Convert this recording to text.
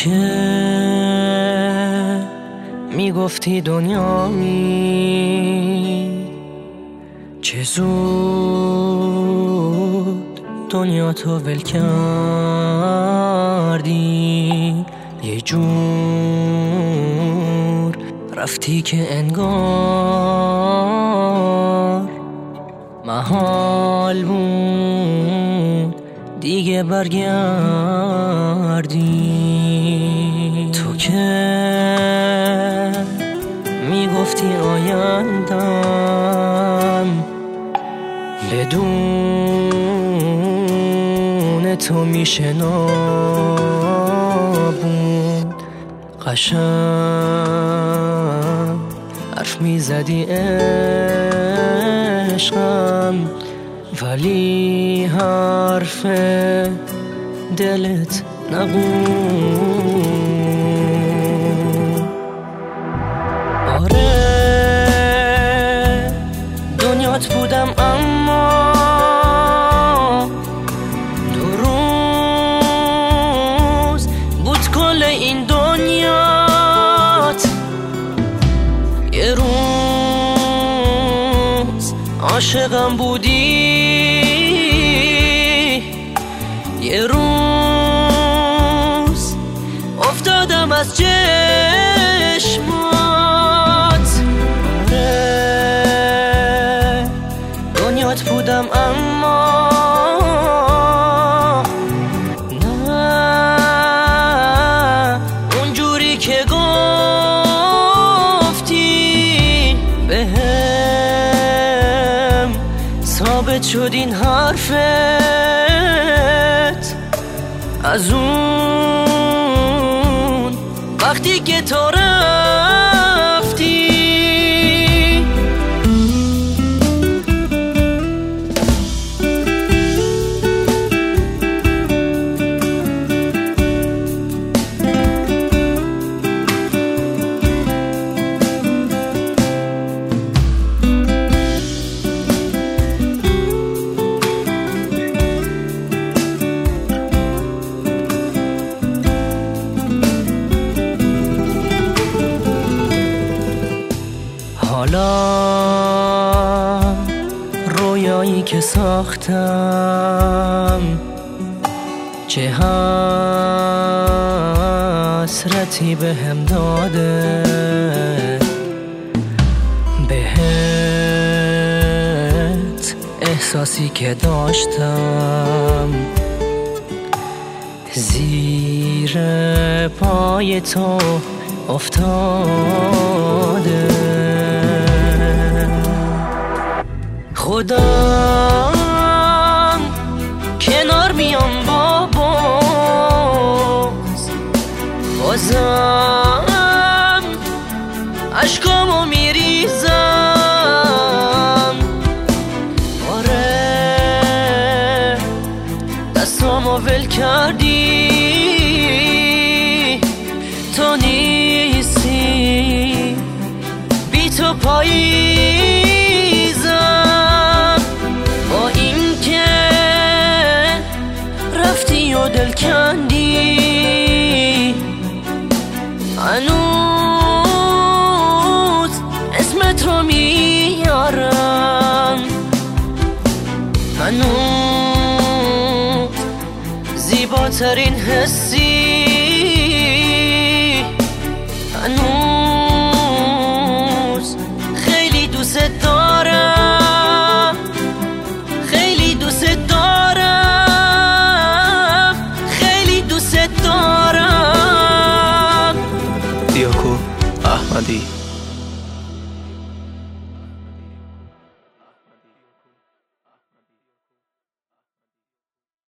که میگفتی دنیایی چه زود دنیا تو ول کردی، یه جور رفتی که انگار محال بود دیگه برگردی. تو که میگفتی آیندم بدون تو میشه نابود. قشنگ حرف میزدی عشقم، ولی حرف دلت نبود. آره دنیات بودم اما دو روز بود کل این دنیات. یه روز عاشقم بودی، یه روز افتادم از چشمات. آره دنیات بودم اما نه اونجوری که گفتی بهم. ثابت شد این حرفت از اون وقتی که تو رفتی. حالا رویایی که ساختم چه حسرتی بهم داده، بهت احساسی که داشتم زیر پای تو افتاده. خدا کنار میام بازم اشکامو میریزم. آره دستامو ول کردی، تو نیستی بی تو پاییزم. با این که رفتی و دل کندی هنوز اسمت رو میارم، هنوز زیباترین حسی، هنوز خیلی دوست دارم، خیلی دوست دارم، خیلی دوست دارم. دیاکو احمدی.